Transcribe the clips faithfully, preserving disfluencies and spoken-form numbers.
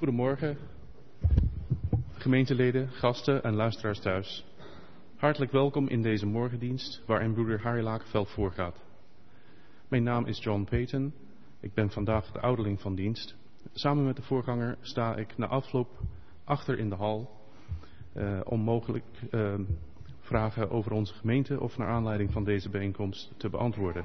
Goedemorgen, gemeenteleden, gasten en luisteraars thuis. Hartelijk welkom in deze morgendienst waarin broeder Harry Lakenveld voorgaat. Mijn naam is John Peyton. Ik ben vandaag de ouderling van dienst. Samen met de voorganger sta ik na afloop achter in de hal uh, om mogelijk uh, vragen over onze gemeente of naar aanleiding van deze bijeenkomst te beantwoorden.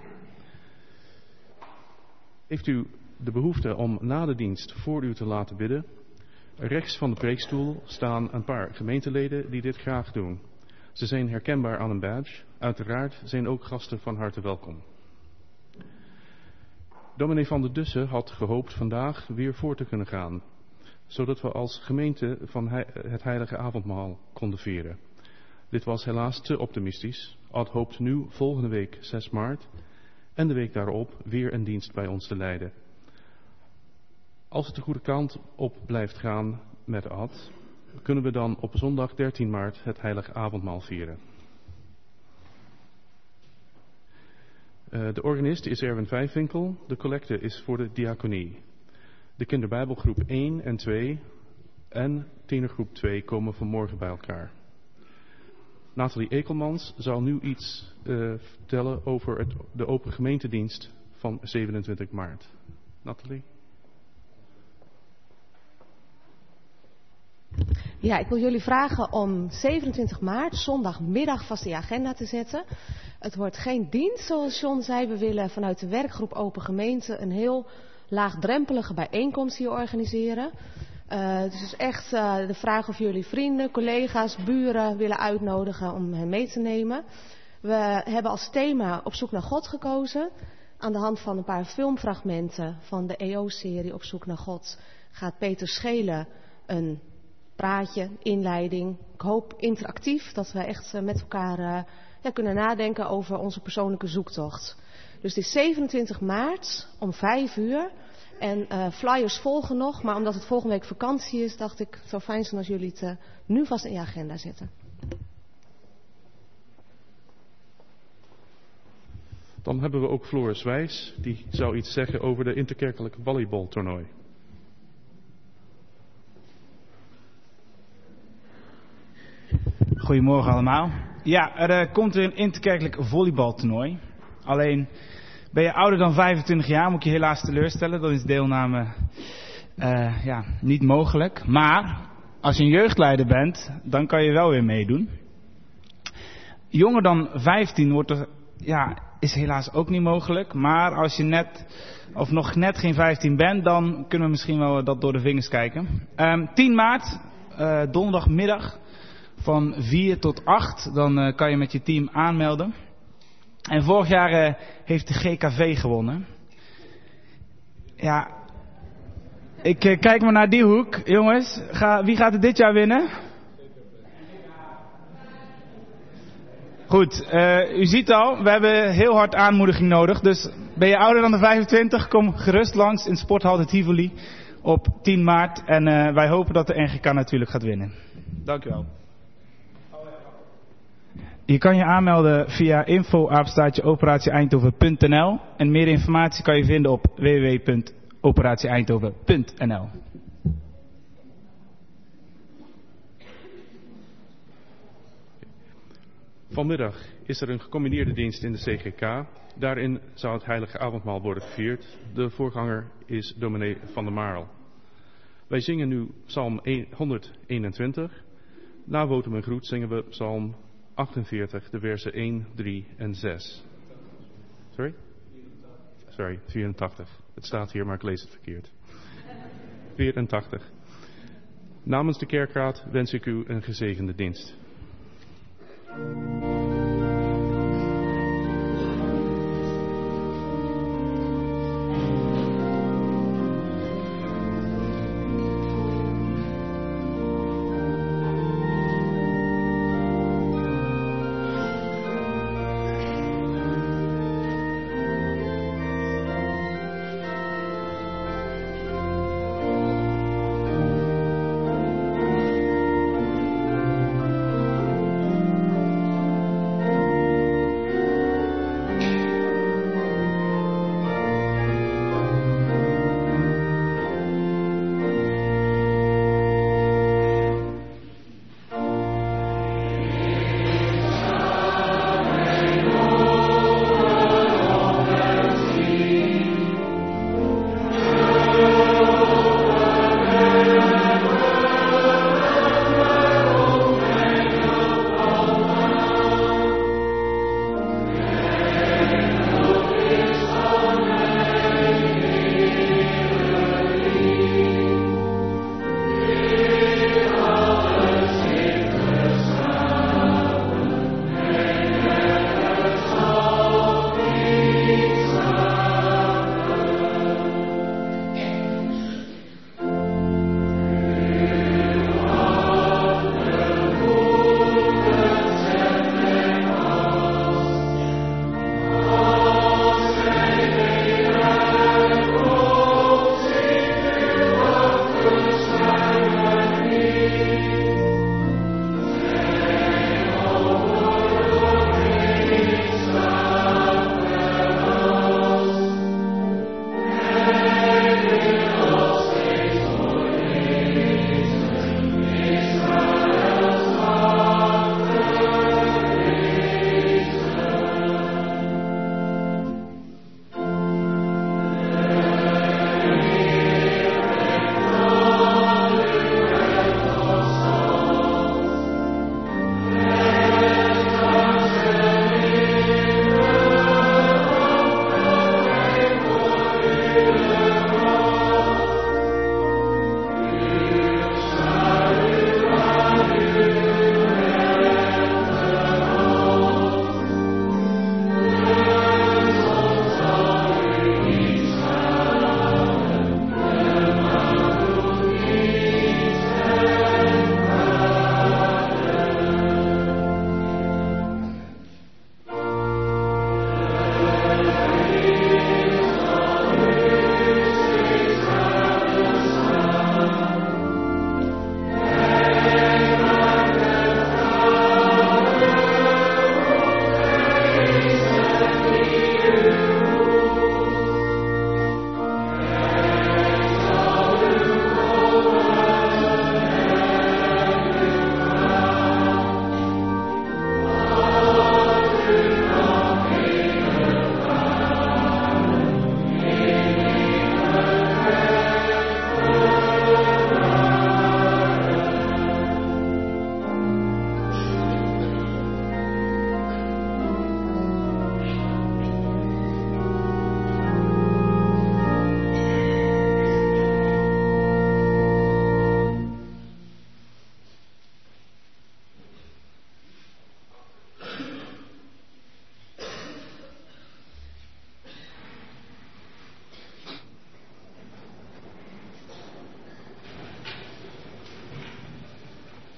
Heeft u de behoefte om na de dienst voor u te laten bidden? Rechts van de preekstoel staan een paar gemeenteleden die dit graag doen. Ze zijn herkenbaar aan een badge. Uiteraard zijn ook gasten van harte welkom. Dominee van der Dussen had gehoopt vandaag weer voor te kunnen gaan, zodat we als gemeente van het heilige avondmaal konden vieren. Dit was helaas te optimistisch. Ad hoopt nu volgende week zes maart en de week daarop weer een dienst bij ons te leiden. Als het de goede kant op blijft gaan met Ad, kunnen we dan op zondag dertien maart het heilige avondmaal vieren. Uh, de organist is Erwin Vijfwinkel, de collecte is voor de diaconie. De kinderbijbelgroep één en twee en tienergroep twee komen vanmorgen bij elkaar. Nathalie Ekelmans zal nu iets uh, vertellen over het, de open gemeentedienst van zevenentwintig maart. Nathalie? Ja, ik wil jullie vragen om zevenentwintig maart, zondagmiddag, vast in je agenda te zetten. Het wordt geen dienst, zoals John zei. We willen vanuit de werkgroep Open Gemeente een heel laagdrempelige bijeenkomst hier organiseren. Uh, dus het is echt uh, de vraag of jullie vrienden, collega's, buren willen uitnodigen om hen mee te nemen. We hebben als thema Op zoek naar God gekozen. Aan de hand van een paar filmfragmenten van de E O-serie Op zoek naar God gaat Peter Schelen een praatje, inleiding. Ik hoop interactief dat we echt uh, met elkaar uh, ja, kunnen nadenken over onze persoonlijke zoektocht. Dus het is zevenentwintig maart om vijf uur. En uh, flyers volgen nog, maar omdat het volgende week vakantie is, dacht ik het zou fijn zijn als jullie het uh, nu vast in je agenda zetten. Dan hebben we ook Floris Wijs, die zou iets zeggen over de interkerkelijke volleybaltoernooi. Goedemorgen allemaal. Ja, er uh, komt weer een interkerkelijk volleybaltoernooi. Alleen, ben je ouder dan vijfentwintig jaar, moet ik je helaas teleurstellen. Dan is deelname uh, ja, niet mogelijk. Maar, als je een jeugdleider bent, dan kan je wel weer meedoen. Jonger dan vijftien wordt er, ja, is helaas ook niet mogelijk. Maar als je net, of nog net geen vijftien bent, dan kunnen we misschien wel dat door de vingers kijken. Um, tien maart, uh, donderdagmiddag. Van vier tot acht, dan uh, kan je met je team aanmelden. En vorig jaar uh, heeft de G K V gewonnen. Ja, ik uh, kijk maar naar die hoek. Jongens, ga, wie gaat het dit jaar winnen? Goed, uh, u ziet al, we hebben heel hard aanmoediging nodig. Dus ben je ouder dan de vijfentwintig, kom gerust langs in Sporthal de Tivoli op tien maart. En uh, wij hopen dat de N G K natuurlijk gaat winnen. Dank u wel. Je kan je aanmelden via info apenstaartje operatie eindhoven punt n l en meer informatie kan je vinden op w w w punt operatie eindhoven punt n l. Vanmiddag is er een gecombineerde dienst in de C G K. Daarin zou het heilige avondmaal worden gevierd. De voorganger is dominee Van der Marel. Wij zingen nu psalm honderdeenentwintig. Na wotum en groet zingen we psalm achtenveertig, de versen één, drie en zes. Sorry? Sorry, vierentachtig. Het staat hier, maar ik lees het verkeerd. vierentachtig. Namens de kerkraad wens ik u een gezegende dienst.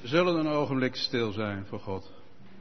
zullen een ogenblik stil zijn voor God.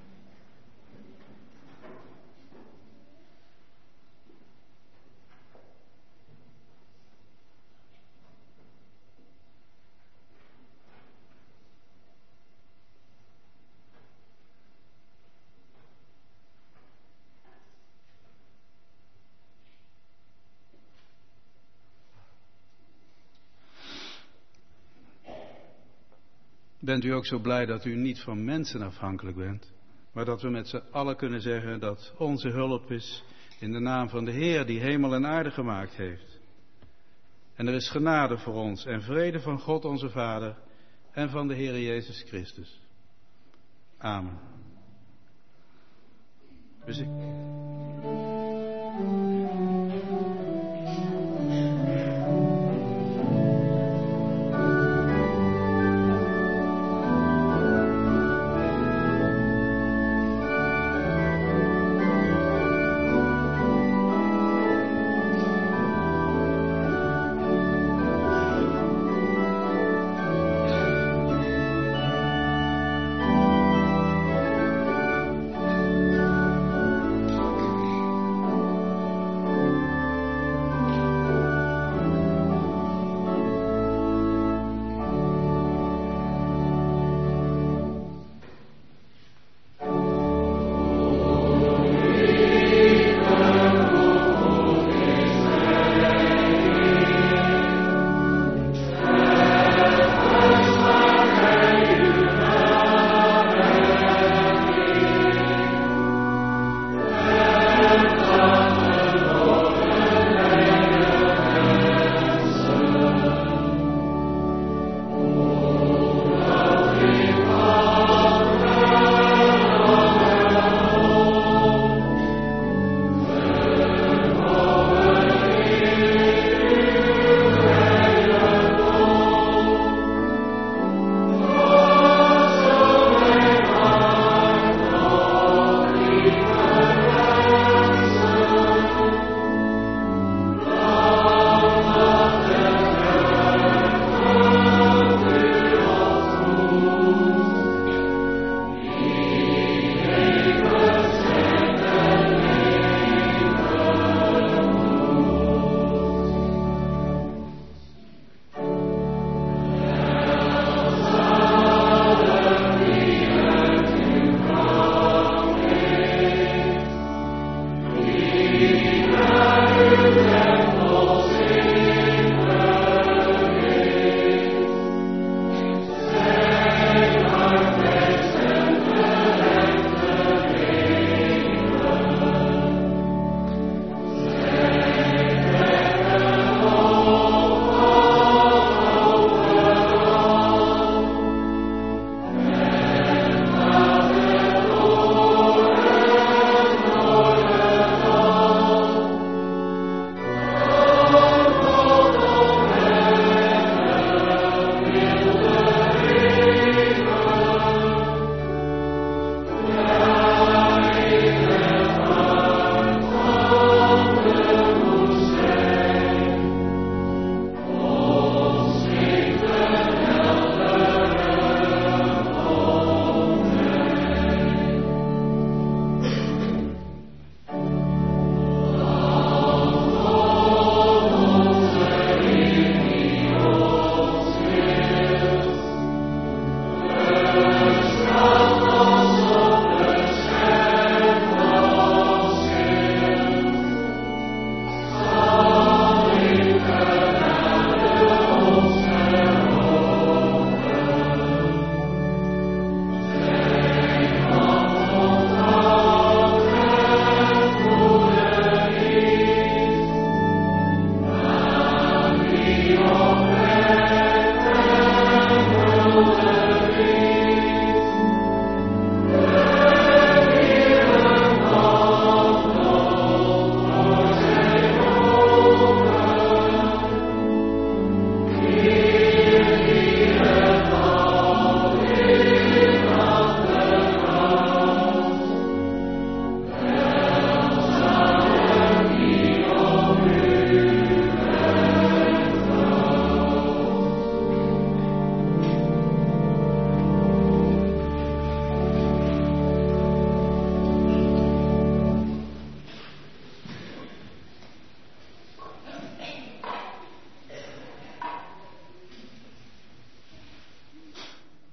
Bent u ook zo blij dat u niet van mensen afhankelijk bent, maar dat we met z'n allen kunnen zeggen dat onze hulp is in de naam van de Heer die hemel en aarde gemaakt heeft. En er is genade voor ons en vrede van God onze Vader en van de Heer Jezus Christus. Amen. Muziek.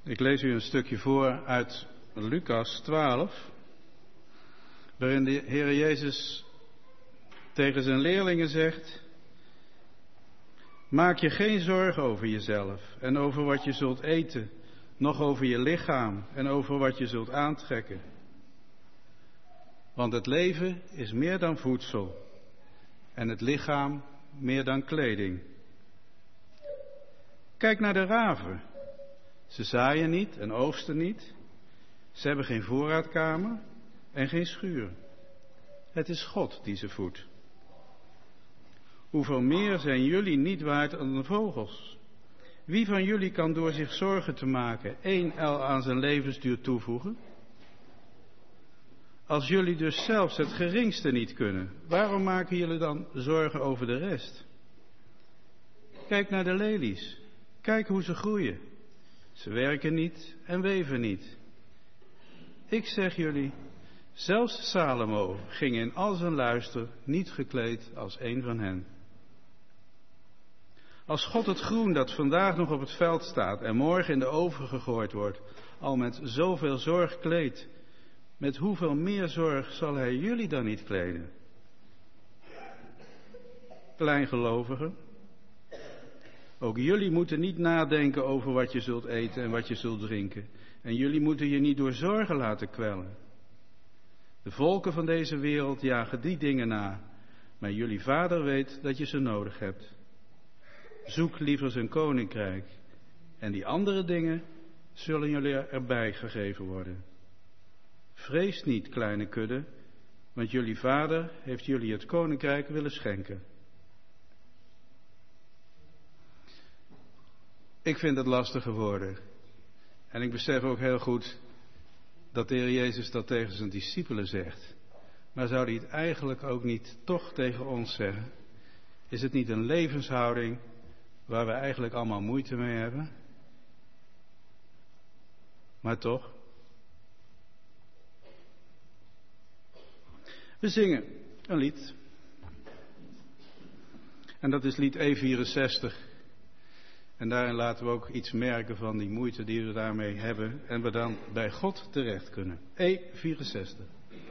Ik lees u een stukje voor uit Lucas twaalf, waarin de Heer Jezus tegen zijn leerlingen zegt: maak je geen zorgen over jezelf en over wat je zult eten, noch over je lichaam en over wat je zult aantrekken. Want het leven is meer dan voedsel en het lichaam meer dan kleding. Kijk naar de raven. Ze zaaien niet en oogsten niet. Ze hebben geen voorraadkamer en geen schuur. Het is God die ze voedt. Hoeveel meer zijn jullie niet waard dan de vogels? Wie van jullie kan door zich zorgen te maken één el aan zijn levensduur toevoegen? Als jullie dus zelfs het geringste niet kunnen, waarom maken jullie dan zorgen over de rest? Kijk naar de lelies. Kijk hoe ze groeien. Ze werken niet en weven niet. Ik zeg jullie, zelfs Salomo ging in al zijn luister niet gekleed als een van hen. Als God het groen dat vandaag nog op het veld staat en morgen in de oven gegooid wordt, al met zoveel zorg kleedt, met hoeveel meer zorg zal hij jullie dan niet kleden? Kleingelovigen, ook jullie moeten niet nadenken over wat je zult eten en wat je zult drinken. En jullie moeten je niet door zorgen laten kwellen. De volken van deze wereld jagen die dingen na, maar jullie Vader weet dat je ze nodig hebt. Zoek liever zijn koninkrijk en die andere dingen zullen jullie erbij gegeven worden. Vrees niet, kleine kudde, want jullie Vader heeft jullie het koninkrijk willen schenken. Ik vind het lastige woorden. En ik besef ook heel goed dat de Heer Jezus dat tegen zijn discipelen zegt. Maar zou hij het eigenlijk ook niet toch tegen ons zeggen? Is het niet een levenshouding waar we eigenlijk allemaal moeite mee hebben? Maar toch. We zingen een lied. En dat is lied E vierenzestig. En daarin laten we ook iets merken van die moeite die we daarmee hebben. En we dan bij God terecht kunnen. E vierenzestig.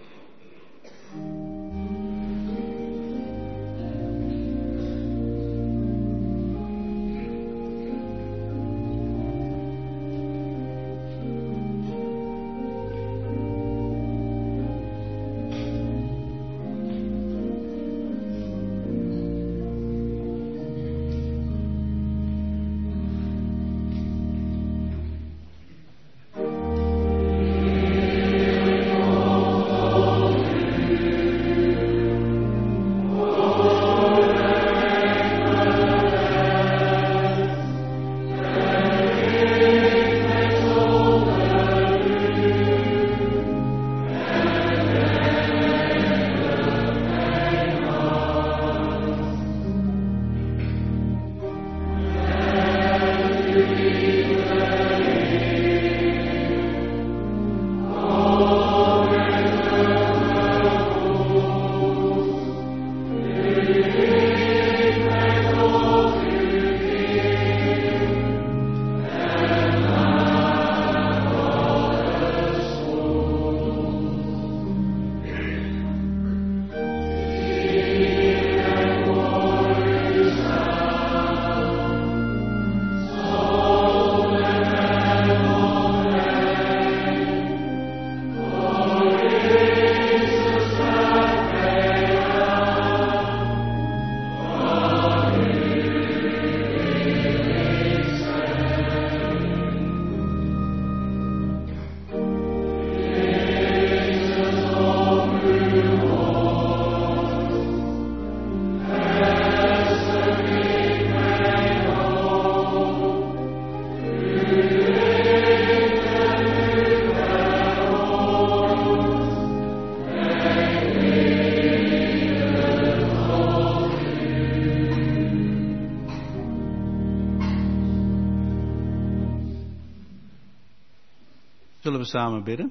Zullen we samen bidden?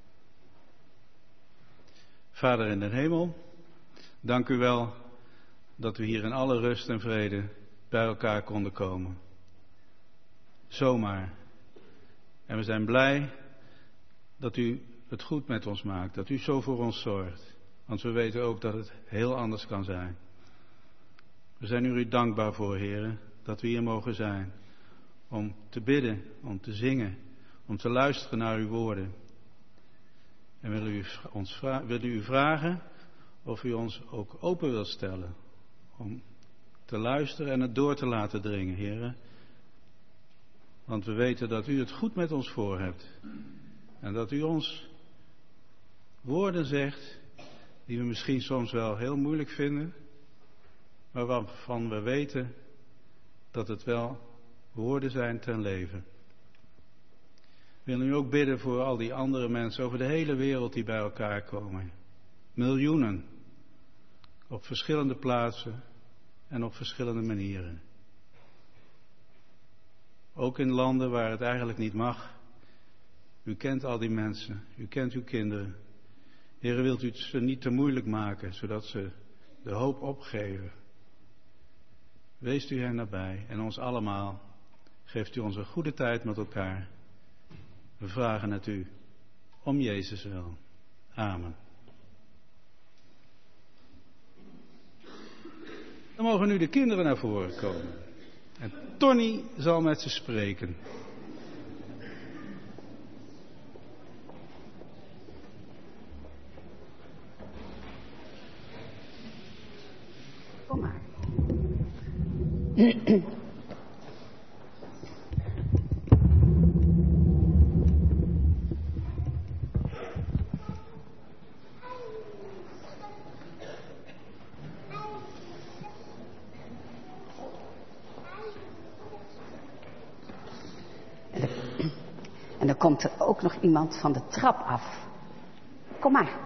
Vader in de hemel, dank u wel dat we hier in alle rust en vrede bij elkaar konden komen. Zomaar. En we zijn blij dat u het goed met ons maakt, dat u zo voor ons zorgt. Want we weten ook dat het heel anders kan zijn. We zijn u dankbaar voor, heren, dat we hier mogen zijn. Om te bidden, om te zingen, om te luisteren naar uw woorden. En willen u, ons vra- willen u vragen of u ons ook open wilt stellen. Om te luisteren en het door te laten dringen, heren. Want we weten dat u het goed met ons voor hebt. En dat u ons woorden zegt die we misschien soms wel heel moeilijk vinden. Maar waarvan we weten dat het wel woorden zijn ten leven. We willen u ook bidden voor al die andere mensen over de hele wereld die bij elkaar komen. Miljoenen. Op verschillende plaatsen en op verschillende manieren. Ook in landen waar het eigenlijk niet mag. U kent al die mensen. U kent uw kinderen. Heere, wilt u het ze niet te moeilijk maken, zodat ze de hoop opgeven. Wees u hen nabij en ons allemaal. Geeft u ons een goede tijd met elkaar. We vragen het u. Om Jezus wil. Amen. Dan mogen nu de kinderen naar voren komen. En Tony zal met ze spreken. Kom maar. En dan komt er ook nog iemand van de trap af. Kom maar.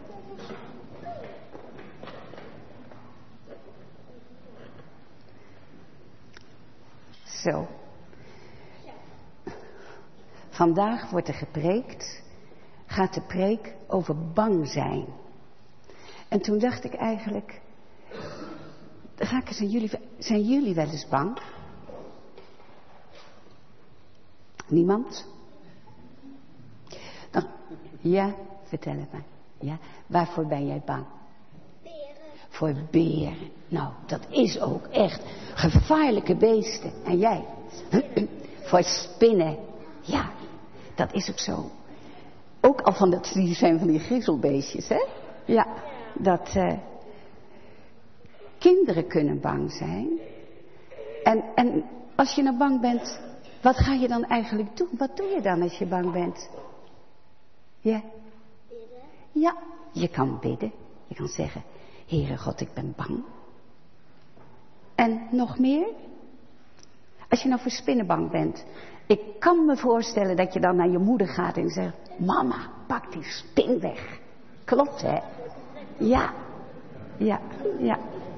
Zo. Vandaag wordt er gepreekt, gaat de preek over bang zijn. En toen dacht ik eigenlijk, ga ik eens aan jullie, zijn jullie wel eens bang? Niemand? Dan, ja, vertel het maar. Ja, waarvoor ben jij bang? Beren. Voor beren. Nou, dat is ook echt gevaarlijke beesten. En jij? Voor spinnen. Ja, dat is ook zo. Ook al van dat, die zijn van die griezelbeestjes, hè? Ja, dat uh, kinderen kunnen bang zijn. En, en als je nou bang bent, wat ga je dan eigenlijk doen? Wat doe je dan als je bang bent? Ja? Bidden. Ja, je kan bidden. Je kan zeggen, Heere God, ik ben bang. En nog meer? Als je nou voor spinnen bang bent. Ik kan me voorstellen dat je dan naar je moeder gaat en zegt, mama, pak die spin weg. Klopt, hè? Ja, ja, ja.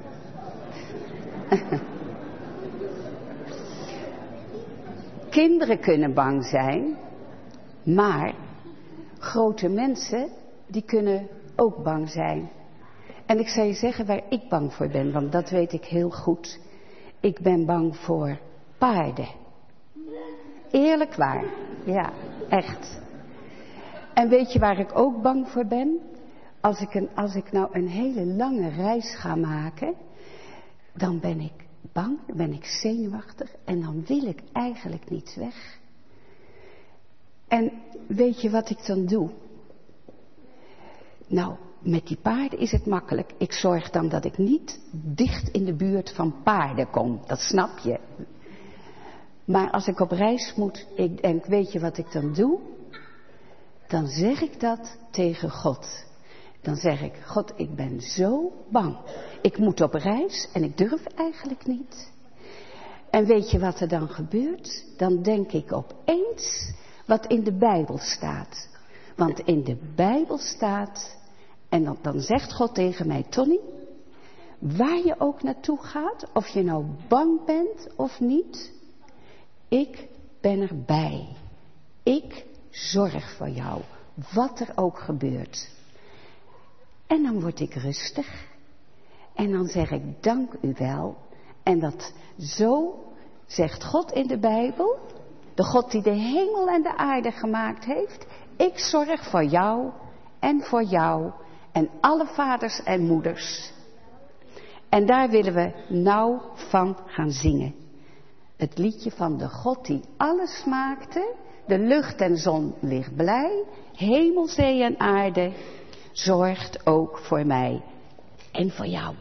Kinderen kunnen bang zijn, maar grote mensen, die kunnen ook bang zijn. En ik zal je zeggen waar ik bang voor ben, want dat weet ik heel goed. Ik ben bang voor paarden. Eerlijk waar, ja, echt. En weet je waar ik ook bang voor ben? Als ik, een, als ik nou een hele lange reis ga maken, dan ben ik bang, dan ben ik zenuwachtig en dan wil ik eigenlijk niet weg. En weet je wat ik dan doe? Nou, met die paarden is het makkelijk. Ik zorg dan dat ik niet dicht in de buurt van paarden kom. Dat snap je. Maar als ik op reis moet, ik denk, weet je wat ik dan doe? Dan zeg ik dat tegen God. Dan zeg ik, God, ik ben zo bang. Ik moet op reis en ik durf eigenlijk niet. En weet je wat er dan gebeurt? Dan denk ik opeens wat in de Bijbel staat. Want in de Bijbel staat, en dan, dan zegt God tegen mij, Tony, waar je ook naartoe gaat, of je nou bang bent of niet, ik ben erbij. Ik zorg voor jou, wat er ook gebeurt. En dan word ik rustig. En dan zeg ik dank u wel. En dat zo zegt God in de Bijbel. De God die de hemel en de aarde gemaakt heeft. Ik zorg voor jou en voor jou en alle vaders en moeders. En daar willen we nou van gaan zingen. Het liedje van de God die alles maakte. De lucht en zon ligt blij. Hemel, zee en aarde zorgt ook voor mij en voor jou.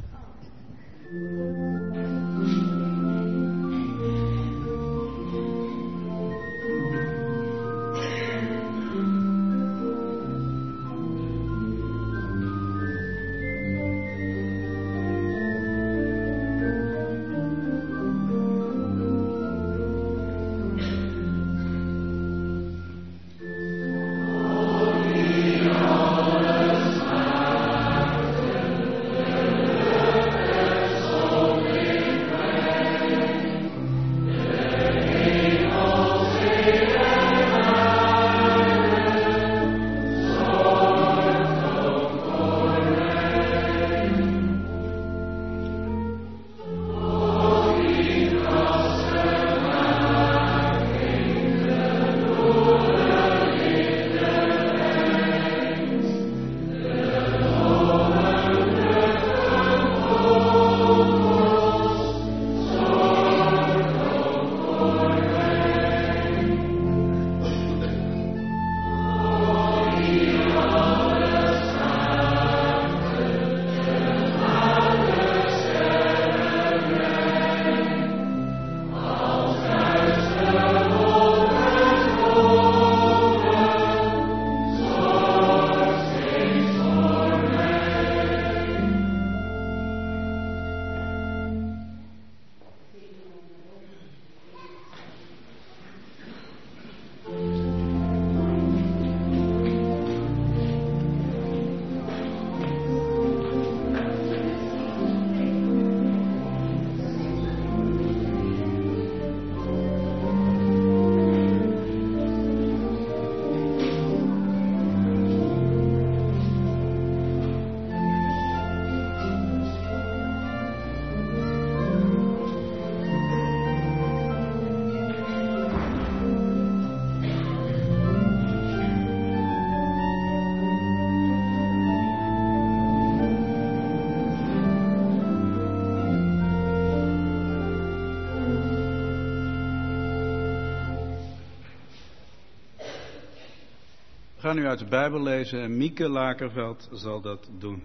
We gaan nu uit de Bijbel lezen en Mieke Lakerveld zal dat doen.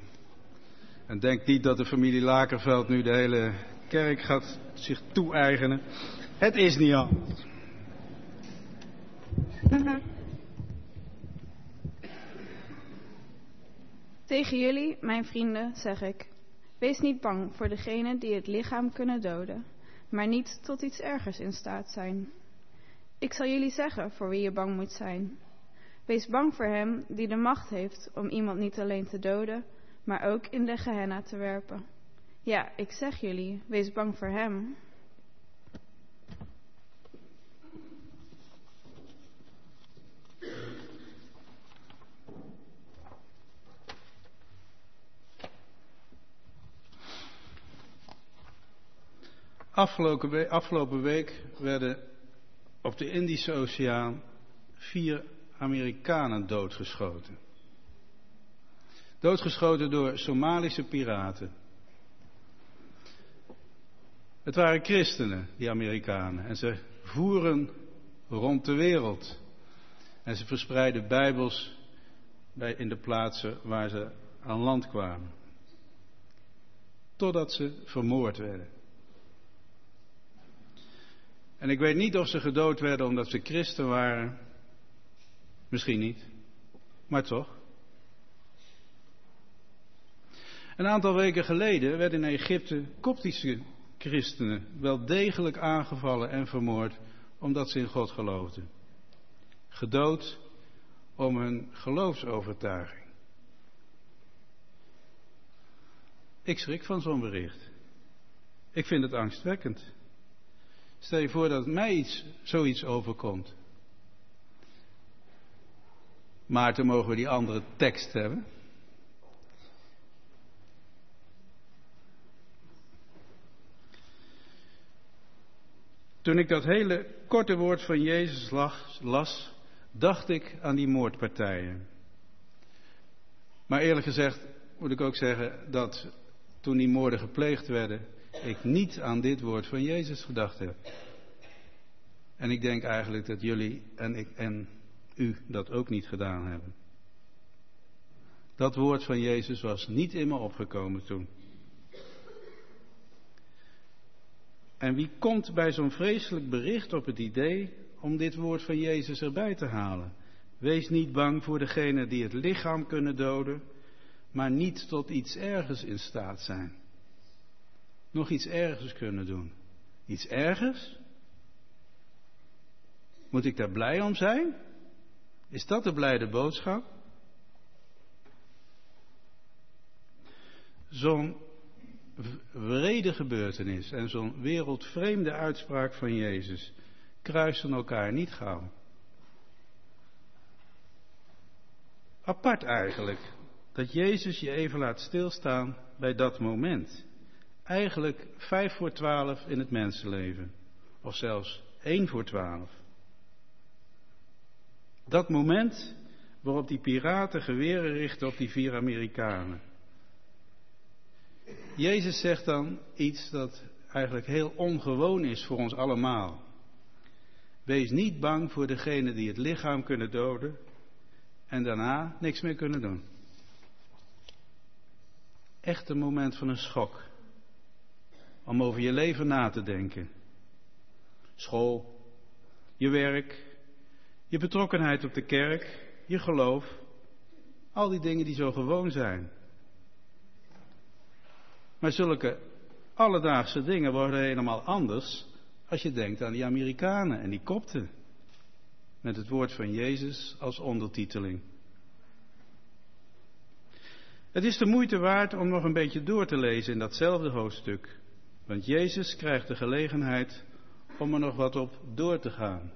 En denk niet dat de familie Lakerveld nu de hele kerk gaat zich toe-eigenen. Het is niet anders. Tegen jullie, mijn vrienden, zeg ik: wees niet bang voor degenen die het lichaam kunnen doden, maar niet tot iets ergers in staat zijn. Ik zal jullie zeggen voor wie je bang moet zijn. Wees bang voor hem die de macht heeft om iemand niet alleen te doden, maar ook in de Gehenna te werpen. Ja, ik zeg jullie, wees bang voor hem. Afgelopen week, afgelopen week werden op de Indische Oceaan vier Amerikanen doodgeschoten. Doodgeschoten door Somalische piraten. Het waren christenen, die Amerikanen. En ze voeren rond de wereld. En ze verspreidden bijbels bij, in de plaatsen waar ze aan land kwamen. Totdat ze vermoord werden. En ik weet niet of ze gedood werden omdat ze christen waren. Misschien niet. Maar toch. Een aantal weken geleden werden in Egypte Koptische christenen wel degelijk aangevallen en vermoord omdat ze in God geloofden. Gedood om hun geloofsovertuiging. Ik schrik van zo'n bericht. Ik vind het angstwekkend. Stel je voor dat mij iets, zoiets overkomt. Maarten, mogen we die andere tekst hebben? Toen ik dat hele korte woord van Jezus las, dacht ik aan die moordpartijen. Maar eerlijk gezegd moet ik ook zeggen dat toen die moorden gepleegd werden, ik niet aan dit woord van Jezus gedacht heb. En ik denk eigenlijk dat jullie en ik en u dat ook niet gedaan hebben. Dat woord van Jezus was niet in me opgekomen toen. En wie komt bij zo'n vreselijk bericht op het idee om dit woord van Jezus erbij te halen? Wees niet bang voor degenen die het lichaam kunnen doden, maar niet tot iets ergers in staat zijn. Nog iets ergers kunnen doen. Iets ergers? Moet ik daar blij om zijn? Is dat de blijde boodschap? Zo'n wrede gebeurtenis en zo'n wereldvreemde uitspraak van Jezus kruisen elkaar niet gauw. Apart eigenlijk dat Jezus je even laat stilstaan bij dat moment. Eigenlijk vijf voor twaalf in het mensenleven. Of zelfs één voor twaalf. Dat moment waarop die piraten geweren richten op die vier Amerikanen. Jezus zegt dan iets dat eigenlijk heel ongewoon is voor ons allemaal. Wees niet bang voor degenen die het lichaam kunnen doden en daarna niks meer kunnen doen. Echt een moment van een schok. Om over je leven na te denken. School, je werk, je betrokkenheid op de kerk, je geloof. Al die dingen die zo gewoon zijn. Maar zulke alledaagse dingen worden helemaal anders als je denkt aan die Amerikanen en die Kopten. Met het woord van Jezus als ondertiteling. Het is de moeite waard om nog een beetje door te lezen in datzelfde hoofdstuk. Want Jezus krijgt de gelegenheid om er nog wat op door te gaan.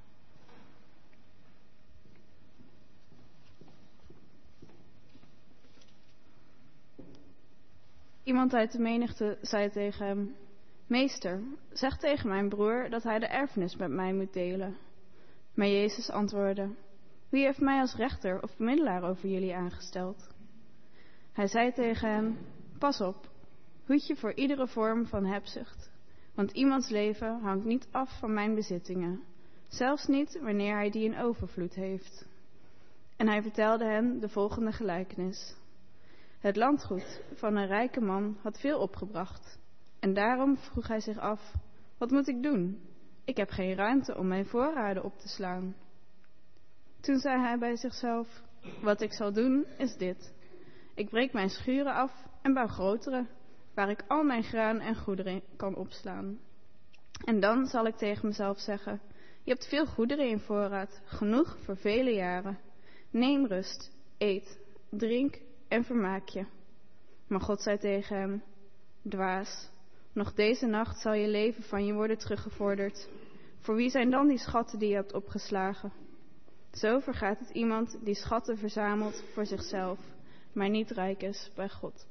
Iemand uit de menigte zei tegen hem: Meester, zeg tegen mijn broer dat hij de erfenis met mij moet delen. Maar Jezus antwoordde: Wie heeft mij als rechter of bemiddelaar over jullie aangesteld? Hij zei tegen hem: Pas op, hoed je voor iedere vorm van hebzucht. Want iemands leven hangt niet af van mijn bezittingen, zelfs niet wanneer hij die in overvloed heeft. En hij vertelde hen de volgende gelijkenis. Het landgoed van een rijke man had veel opgebracht. En daarom vroeg hij zich af: wat moet ik doen? Ik heb geen ruimte om mijn voorraden op te slaan. Toen zei hij bij zichzelf: wat ik zal doen is dit. Ik breek mijn schuren af en bouw grotere, waar ik al mijn graan en goederen kan opslaan. En dan zal ik tegen mezelf zeggen: je hebt veel goederen in voorraad, genoeg voor vele jaren. Neem rust, eet, drink en vermaak je. Maar God zei tegen hem: dwaas, nog deze nacht zal je leven van je worden teruggevorderd. Voor wie zijn dan die schatten die je hebt opgeslagen? Zo vergaat het iemand die schatten verzamelt voor zichzelf, maar niet rijk is bij God.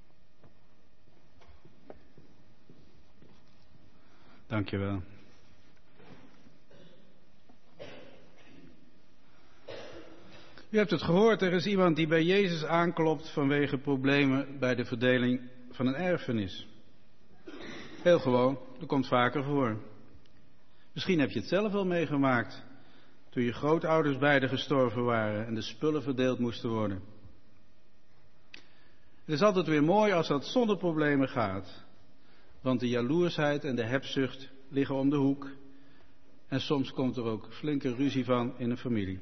Dankjewel. U hebt het gehoord, er is iemand die bij Jezus aanklopt vanwege problemen bij de verdeling van een erfenis. Heel gewoon, dat komt vaker voor. Misschien heb je het zelf wel meegemaakt, toen je grootouders beide gestorven waren en de spullen verdeeld moesten worden. Het is altijd weer mooi als dat zonder problemen gaat, want de jaloersheid en de hebzucht liggen om de hoek en soms komt er ook flinke ruzie van in een familie.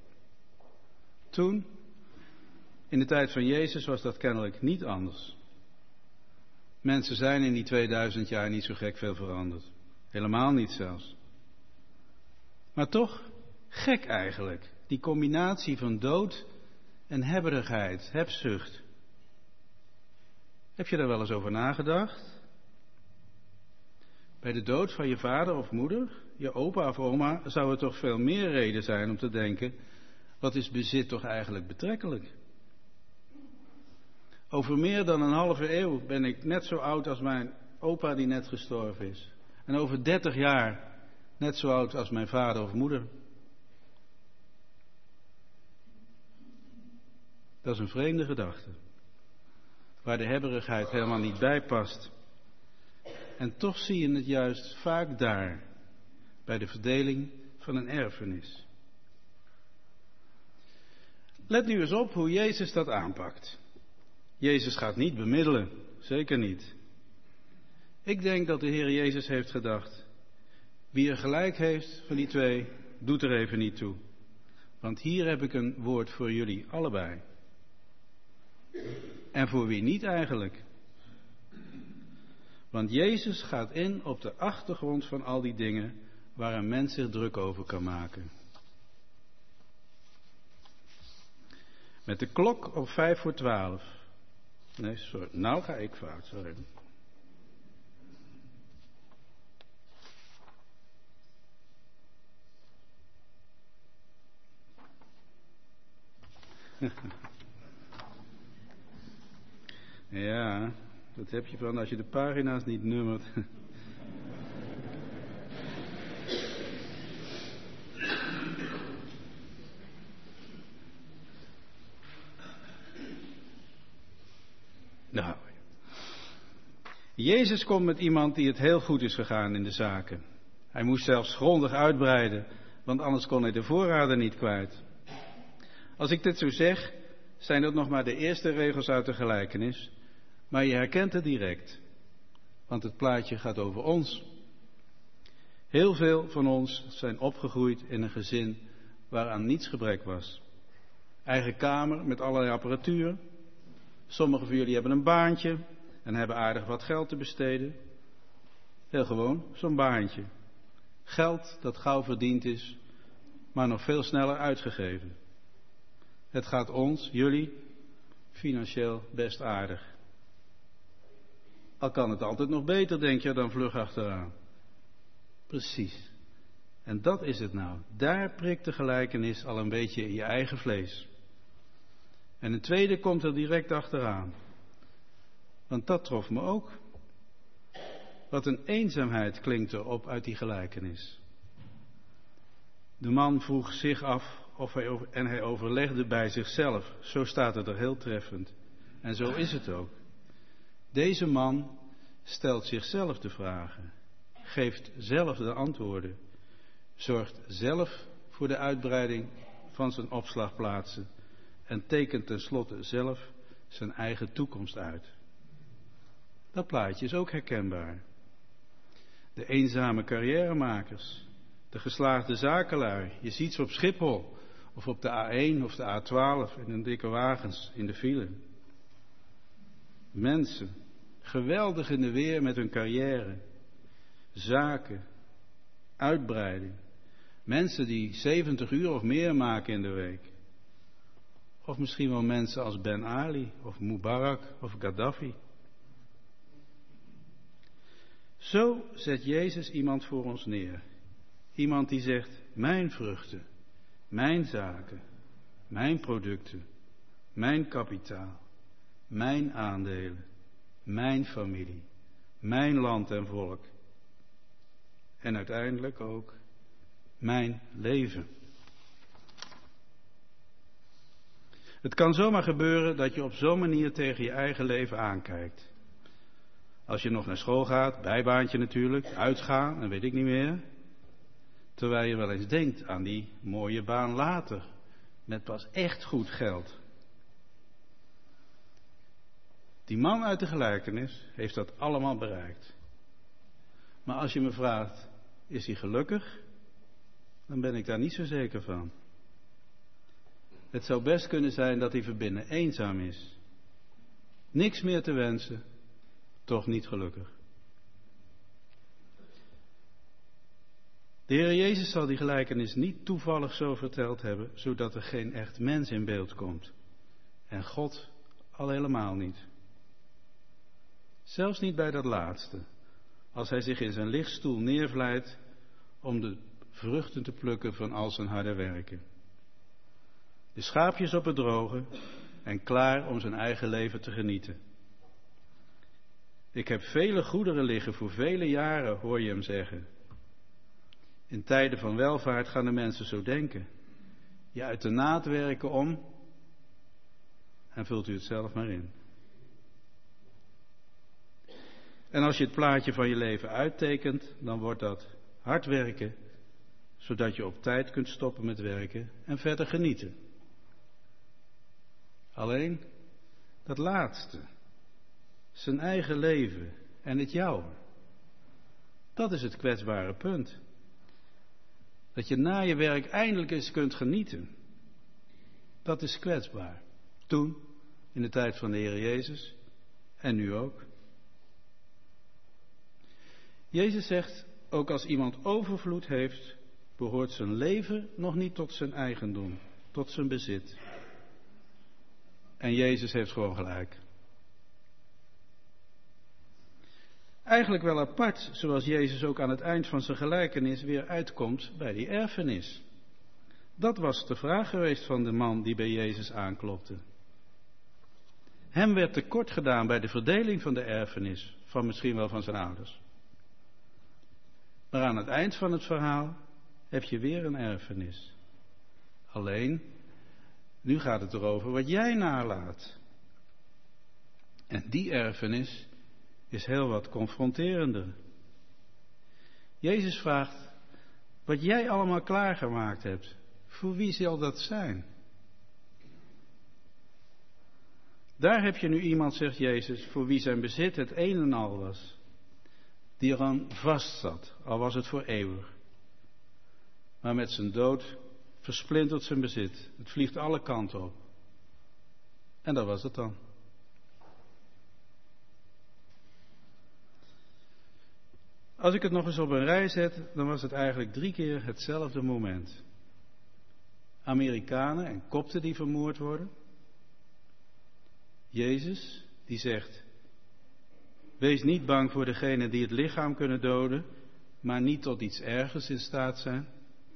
Toen, in de tijd van Jezus, was dat kennelijk niet anders. Mensen zijn in die tweeduizend jaar niet zo gek veel veranderd. Helemaal niet zelfs. Maar toch, gek eigenlijk, die combinatie van dood en hebberigheid, hebzucht. Heb je daar wel eens over nagedacht? Bij de dood van je vader of moeder, je opa of oma, zou er toch veel meer reden zijn om te denken: wat is bezit toch eigenlijk betrekkelijk? Over meer dan een halve eeuw ben ik net zo oud als mijn opa die net gestorven is. En over dertig jaar net zo oud als mijn vader of moeder. Dat is een vreemde gedachte. Waar de hebberigheid helemaal niet bij past. En toch zie je het juist vaak daar. Bij de verdeling van een erfenis. Let nu eens op hoe Jezus dat aanpakt. Jezus gaat niet bemiddelen. Zeker niet. Ik denk dat de Heer Jezus heeft gedacht. Wie er gelijk heeft van die twee, doet er even niet toe. Want hier heb ik een woord voor jullie allebei. En voor wie niet eigenlijk? Want Jezus gaat in op de achtergrond van al die dingen waar een mens zich druk over kan maken. Met de klok op vijf voor twaalf. Nee, sorry. Nou ga ik fout, sorry. Ja, dat heb je van als je de pagina's niet nummert. Nou, Jezus komt met iemand die het heel goed is gegaan in de zaken. Hij moest zelfs grondig uitbreiden, want anders kon hij de voorraden niet kwijt. Als ik dit zo zeg, zijn dat nog maar de eerste regels uit de gelijkenis, maar je herkent het direct, want het plaatje gaat over ons. Heel veel van ons zijn opgegroeid in een gezin waaraan niets gebrek was. Eigen kamer met allerlei apparatuur. Sommigen van jullie hebben een baantje en hebben aardig wat geld te besteden. Heel gewoon, zo'n baantje. Geld dat gauw verdiend is, maar nog veel sneller uitgegeven. Het gaat ons, jullie, financieel best aardig. Al kan het altijd nog beter, denk je, dan vlug achteraan. Precies. En dat is het nou. Daar prikt de gelijkenis al een beetje in je eigen vlees. En een tweede komt er direct achteraan. Want dat trof me ook. Wat een eenzaamheid klinkt er op uit die gelijkenis. De man vroeg zich af of hij over, en hij overlegde bij zichzelf. Zo staat het er heel treffend. En zo is het ook. Deze man stelt zichzelf de vragen. Geeft zelf de antwoorden. Zorgt zelf voor de uitbreiding van zijn opslagplaatsen. En tekent tenslotte zelf zijn eigen toekomst uit. Dat plaatje is ook herkenbaar. De eenzame carrièremakers. De geslaagde zakenlui. Je ziet ze op Schiphol. Of op de A één of de A twaalf in hun dikke wagens in de file. Mensen. Geweldig in de weer met hun carrière. Zaken. Uitbreiding. Mensen die zeventig uur of meer maken in de week. Of misschien wel mensen als Ben Ali of Mubarak of Gaddafi. Zo zet Jezus iemand voor ons neer. Iemand die zegt, mijn vruchten, mijn zaken, mijn producten, mijn kapitaal, mijn aandelen, mijn familie, mijn land en volk. En uiteindelijk ook mijn leven. Het kan zomaar gebeuren dat je op zo'n manier tegen je eigen leven aankijkt. Als je nog naar school gaat, bijbaantje natuurlijk, uitgaan en weet ik niet meer. Terwijl je wel eens denkt aan die mooie baan later, met pas echt goed geld. Die man uit de gelijkenis heeft dat allemaal bereikt. Maar als je me vraagt, is hij gelukkig? Dan ben ik daar niet zo zeker van. Het zou best kunnen zijn dat hij verbinnen eenzaam is. Niks meer te wensen, toch niet gelukkig. De Heer Jezus zal die gelijkenis niet toevallig zo verteld hebben, zodat er geen echt mens in beeld komt. En God al helemaal niet. Zelfs niet bij dat laatste, als hij zich in zijn lichtstoel neervlijt om de vruchten te plukken van al zijn harde werken. De schaapjes op het droge en klaar om zijn eigen leven te genieten. Ik heb vele goederen liggen voor vele jaren, hoor je hem zeggen. In tijden van welvaart gaan de mensen zo denken. Je uit de naad werken om en vult u het zelf maar in. En als je het plaatje van je leven uittekent, dan wordt dat hard werken, zodat je op tijd kunt stoppen met werken en verder genieten. Alleen dat laatste, zijn eigen leven en het jouwe, dat is het kwetsbare punt. Dat je na je werk eindelijk eens kunt genieten. Dat is kwetsbaar. Toen, in de tijd van de Heer Jezus, en nu ook. Jezus zegt, ook als iemand overvloed heeft, behoort zijn leven nog niet tot zijn eigendom, tot zijn bezit. En Jezus heeft gewoon gelijk. Eigenlijk wel apart, zoals Jezus ook aan het eind van zijn gelijkenis weer uitkomt bij die erfenis. Dat was de vraag geweest van de man die bij Jezus aanklopte. Hem werd tekort gedaan bij de verdeling van de erfenis, van misschien wel van zijn ouders. Maar aan het eind van het verhaal heb je weer een erfenis. Alleen, nu gaat het erover wat jij nalaat. En die erfenis is heel wat confronterender. Jezus vraagt, wat jij allemaal klaargemaakt hebt, voor wie zal dat zijn? Daar heb je nu iemand, zegt Jezus, voor wie zijn bezit het een en al was. Die eraan vast zat, al was het voor eeuwig. Maar met zijn dood versplintert zijn bezit. Het vliegt alle kanten op. En dat was het dan. Als ik het nog eens op een rij zet, dan was het eigenlijk drie keer hetzelfde moment. Amerikanen en Kopten die vermoord worden. Jezus die zegt, wees niet bang voor degenen die het lichaam kunnen doden, maar niet tot iets ergers in staat zijn.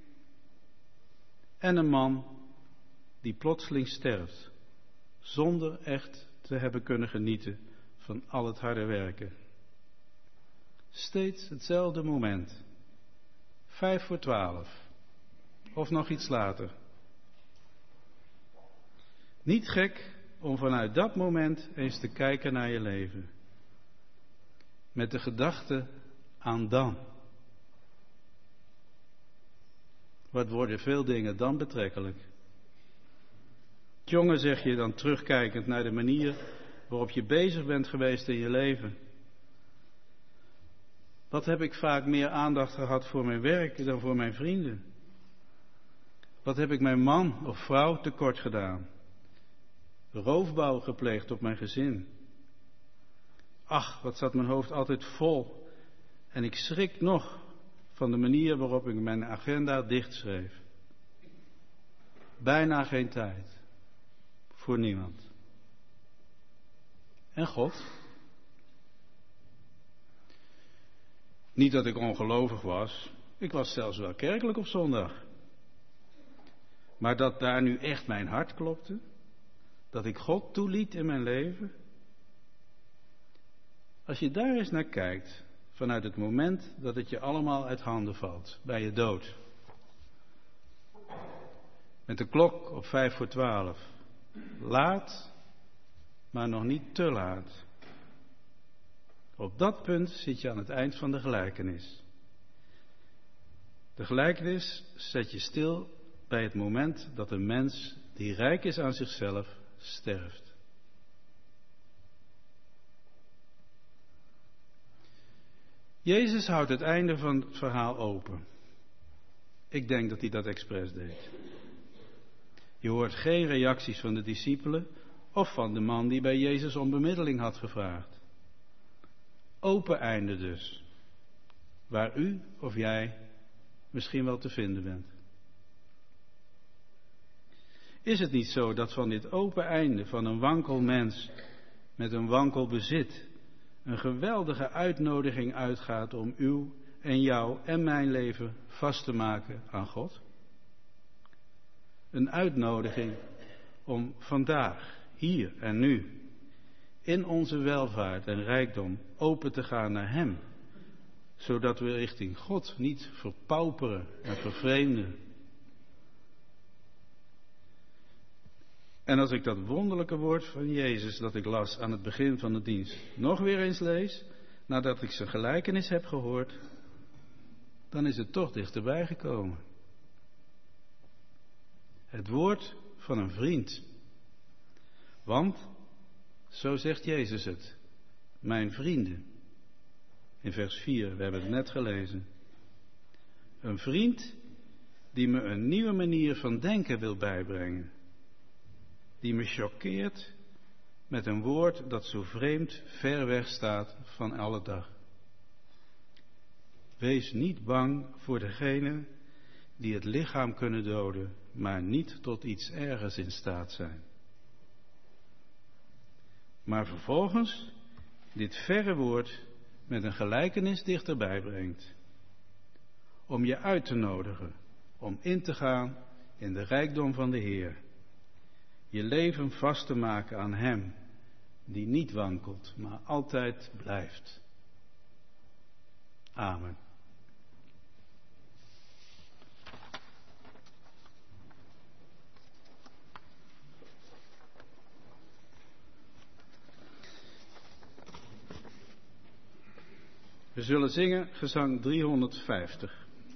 En een man die plotseling sterft, zonder echt te hebben kunnen genieten van al het harde werken. Steeds hetzelfde moment. Vijf voor twaalf. Of nog iets later. Niet gek om vanuit dat moment eens te kijken naar je leven. Met de gedachte aan dan. Wat worden veel dingen dan betrekkelijk? Jongen, zeg je dan terugkijkend naar de manier waarop je bezig bent geweest in je leven. Wat heb ik vaak meer aandacht gehad voor mijn werk dan voor mijn vrienden? Wat heb ik mijn man of vrouw tekort gedaan? Roofbouw gepleegd op mijn gezin. Ach, wat zat mijn hoofd altijd vol. En ik schrik nog van de manier waarop ik mijn agenda dichtschreef. Bijna geen tijd. Voor niemand. En God? Niet dat ik ongelovig was. Ik was zelfs wel kerkelijk op zondag. Maar dat daar nu echt mijn hart klopte. Dat ik God toeliet in mijn leven. Als je daar eens naar kijkt, vanuit het moment dat het je allemaal uit handen valt, bij je dood. Met de klok op vijf voor twaalf. Laat, maar nog niet te laat. Op dat punt zit je aan het eind van de gelijkenis. De gelijkenis zet je stil bij het moment dat een mens die rijk is aan zichzelf sterft. Jezus houdt het einde van het verhaal open. Ik denk dat hij dat expres deed. Je hoort geen reacties van de discipelen of van de man die bij Jezus om bemiddeling had gevraagd. Open einde dus, waar u of jij misschien wel te vinden bent. Is het niet zo dat van dit open einde van een wankel mens met een wankel bezit een geweldige uitnodiging uitgaat om uw en jouw en mijn leven vast te maken aan God? Een uitnodiging om vandaag, hier en nu, in onze welvaart en rijkdom open te gaan naar Hem, zodat we richting God niet verpauperen en vervreemden. En als ik dat wonderlijke woord van Jezus dat ik las aan het begin van de dienst nog weer eens lees, nadat ik zijn gelijkenis heb gehoord, dan is het toch dichterbij gekomen. Het woord van een vriend. Want, zo zegt Jezus het, mijn vrienden. In vers vier, we hebben het net gelezen. Een vriend die me een nieuwe manier van denken wil bijbrengen. Die me choqueert met een woord dat zo vreemd ver weg staat van alle dag. Wees niet bang voor degenen die het lichaam kunnen doden, maar niet tot iets ergers in staat zijn. Maar vervolgens dit verre woord met een gelijkenis dichterbij brengt. Om je uit te nodigen, om in te gaan in de rijkdom van de Heer. Je leven vast te maken aan Hem, die niet wankelt, maar altijd blijft. Amen. We zullen zingen gezang driehonderdvijftig.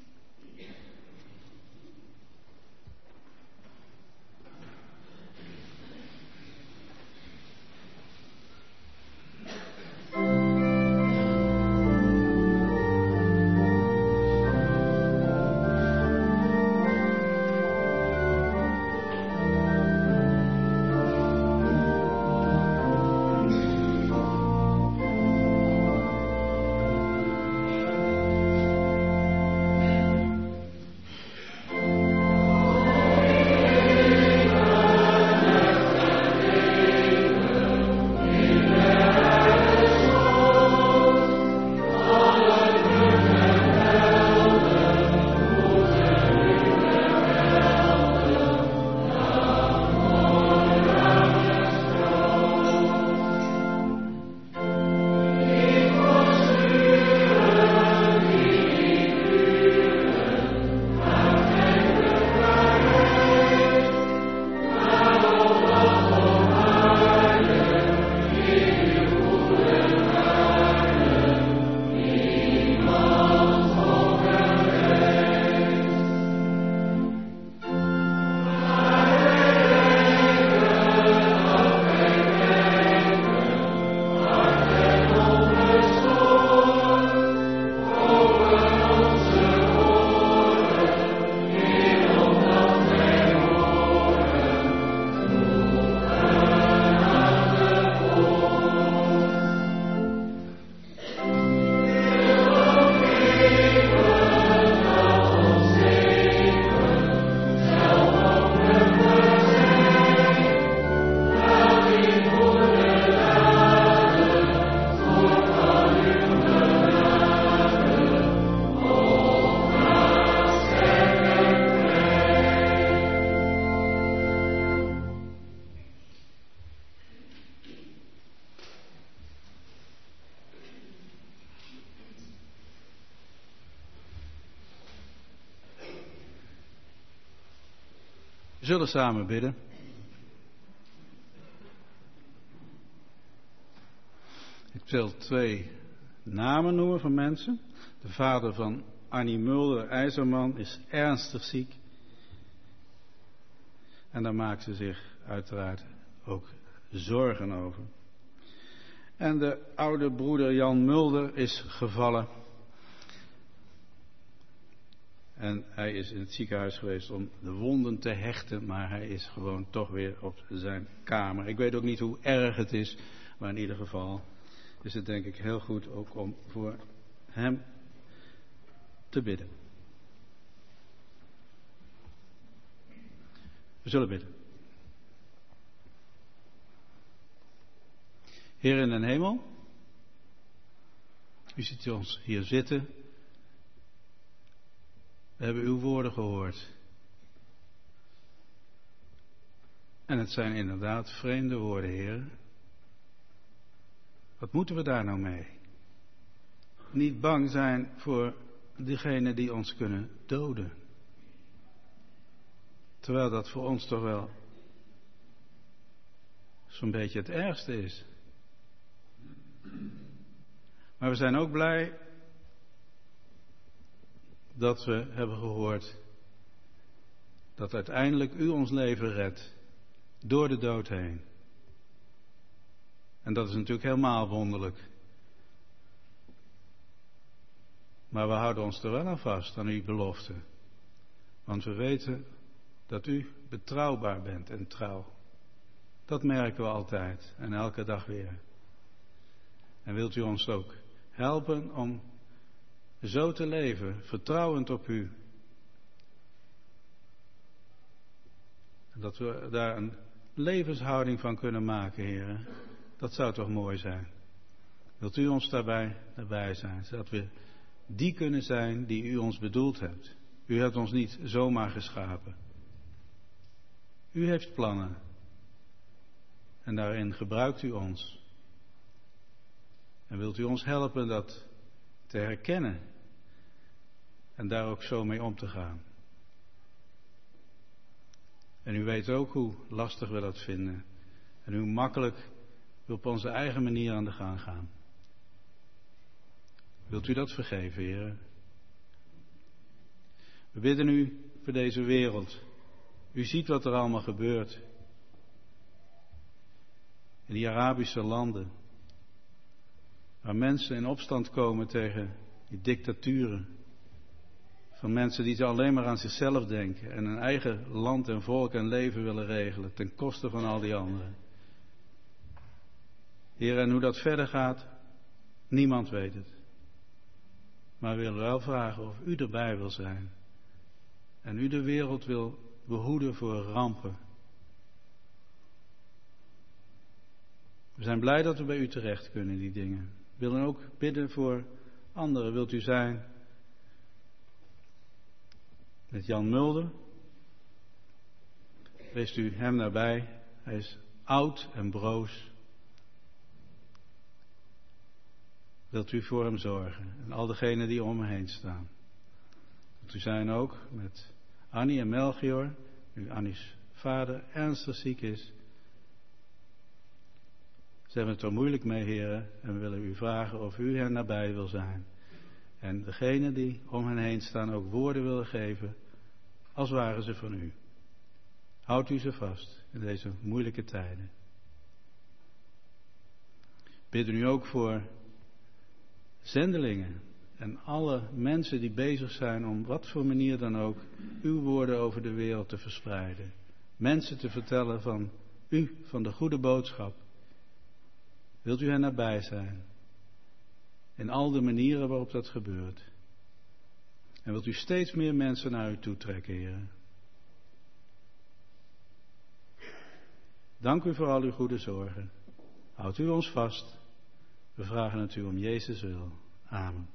We zullen samen bidden. Ik wil twee namen noemen van mensen. De vader van Annie Mulder, IJzerman, is ernstig ziek. En daar maakt ze zich uiteraard ook zorgen over. En de oude broeder Jan Mulder is gevallen. En hij is in het ziekenhuis geweest om de wonden te hechten, maar hij is gewoon toch weer op zijn kamer. Ik weet ook niet hoe erg het is, maar in ieder geval is het denk ik heel goed ook om voor hem te bidden. We zullen bidden. Heer in den hemel, u ziet ons hier zitten. We hebben uw woorden gehoord. En het zijn inderdaad vreemde woorden, Heer. Wat moeten we daar nou mee? Niet bang zijn voor diegenen die ons kunnen doden. Terwijl dat voor ons toch wel zo'n beetje het ergste is. Maar we zijn ook blij dat we hebben gehoord dat uiteindelijk u ons leven redt door de dood heen. En dat is natuurlijk helemaal wonderlijk. Maar we houden ons er wel aan vast, aan uw belofte. Want we weten dat u betrouwbaar bent en trouw. Dat merken we altijd en elke dag weer. En wilt u ons ook helpen om zo te leven, vertrouwend op u. En dat we daar een levenshouding van kunnen maken, heren. Dat zou toch mooi zijn. Wilt u ons daarbij daarbij zijn, zodat we die kunnen zijn die u ons bedoeld hebt. U hebt ons niet zomaar geschapen. U heeft plannen. En daarin gebruikt u ons. En wilt u ons helpen dat te herkennen. En daar ook zo mee om te gaan. En u weet ook hoe lastig we dat vinden. En hoe makkelijk we op onze eigen manier aan de gang gaan. Wilt u dat vergeven, heren? We bidden u voor deze wereld. U ziet wat er allemaal gebeurt. In die Arabische landen. Waar mensen in opstand komen tegen die dictaturen. Van mensen die alleen maar aan zichzelf denken. En hun eigen land en volk en leven willen regelen. Ten koste van al die anderen. Heer, en hoe dat verder gaat, niemand weet het. Maar we willen wel vragen of u erbij wil zijn. En u de wereld wil behoeden voor rampen. We zijn blij dat we bij u terecht kunnen in die dingen. We willen ook bidden voor anderen. Wilt u zijn met Jan Mulder? Wees u hem nabij. Hij is oud en broos. Wilt u voor hem zorgen en al degenen die om hem heen staan. Wilt u zijn ook met Annie en Melchior, nu Annie's vader ernstig ziek is. Ze hebben het er moeilijk mee, heren, en we willen u vragen of u hen nabij wil zijn. En degenen die om hen heen staan ook woorden willen geven, als waren ze van u. Houdt u ze vast in deze moeilijke tijden. Bidden u ook voor zendelingen en alle mensen die bezig zijn om wat voor manier dan ook uw woorden over de wereld te verspreiden. Mensen te vertellen van u, van de goede boodschap. Wilt u hen nabij zijn? In al de manieren waarop dat gebeurt. En wilt u steeds meer mensen naar u toe trekken, heren. Dank u voor al uw goede zorgen. Houdt u ons vast. We vragen het u om Jezus wil. Amen.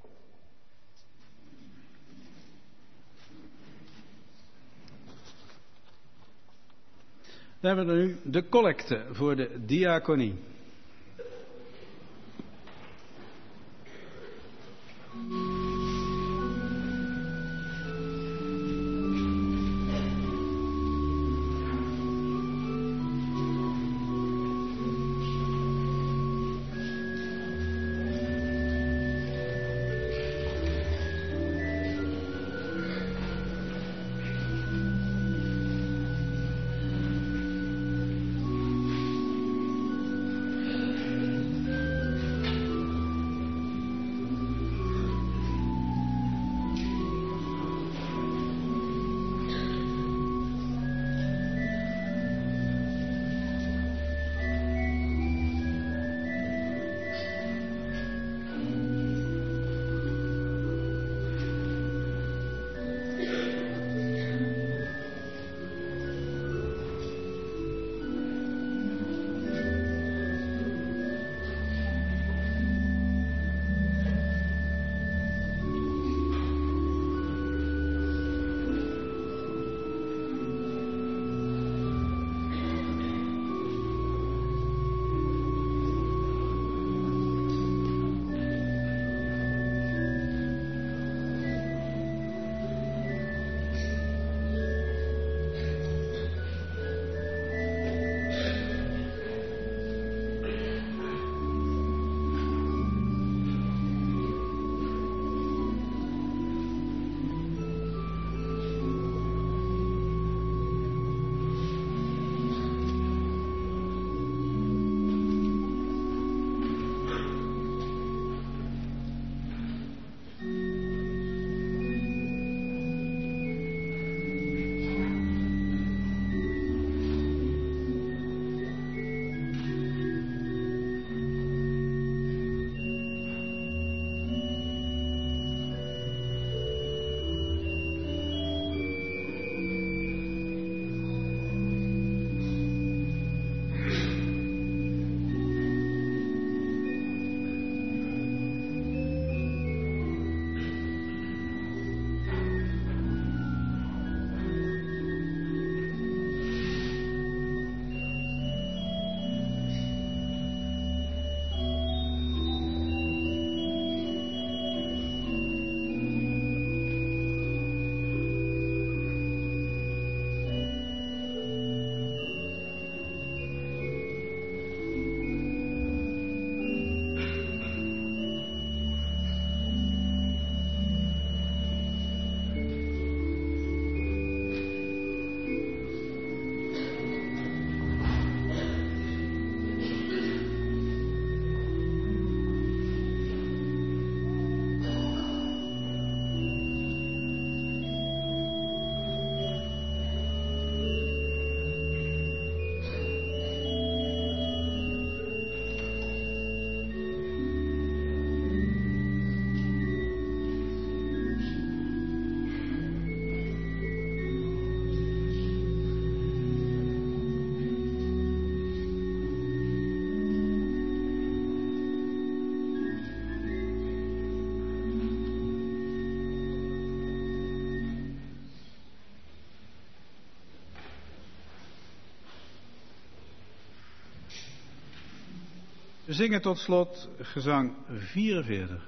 Dan hebben we nu de collecte voor de diaconie. We zingen tot slot gezang vierenveertig.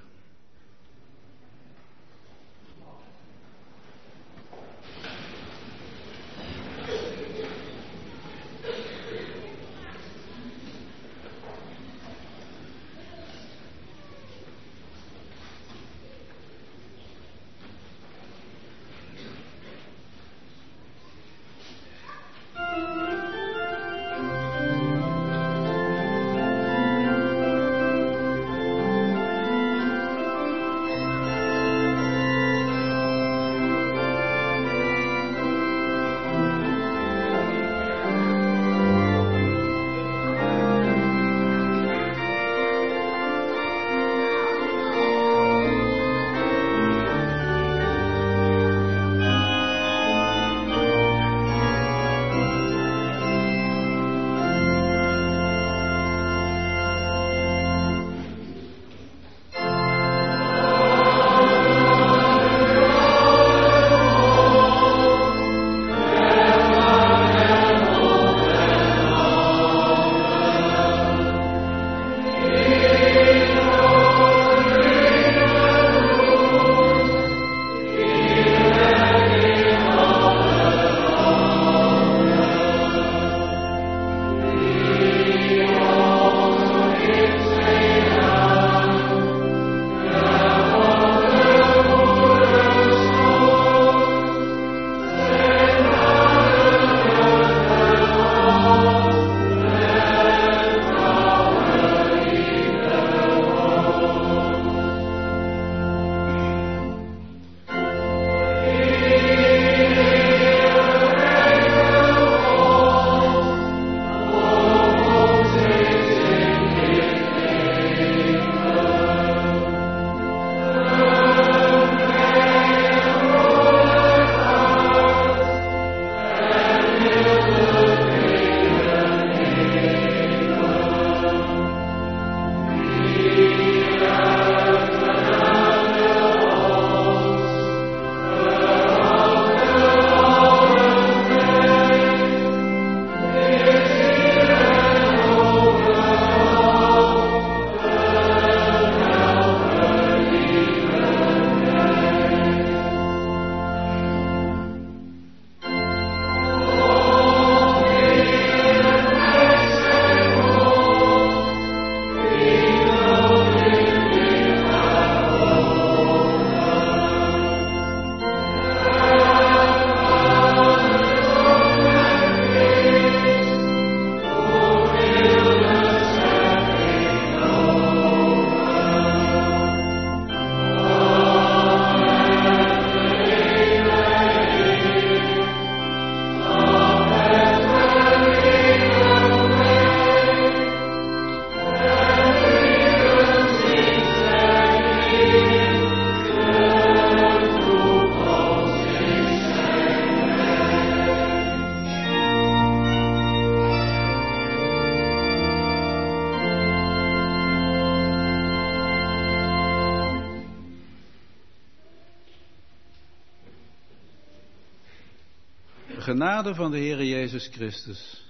genade van de Heere Jezus Christus,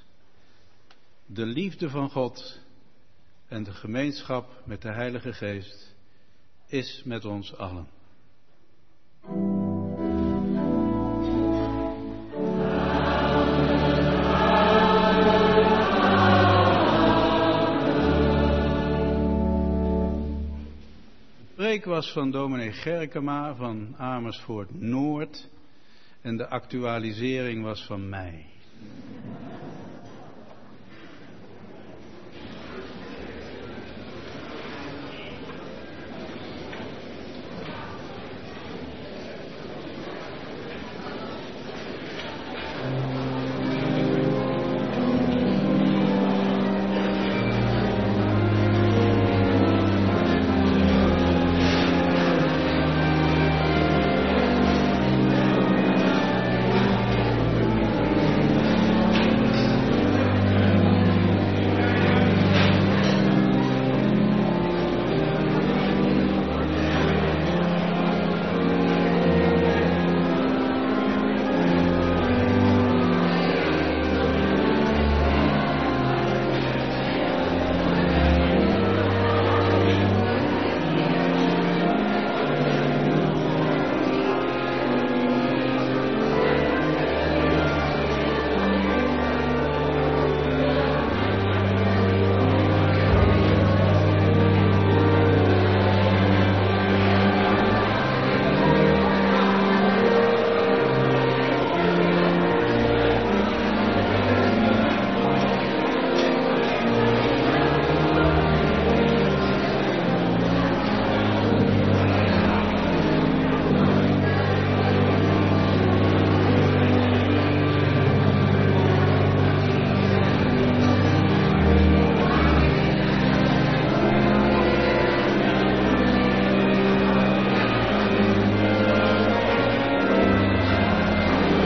de liefde van God en de gemeenschap met de Heilige Geest is met ons allen. De preek was van dominee Gerkema van Amersfoort Noord en de actualisering was van mij.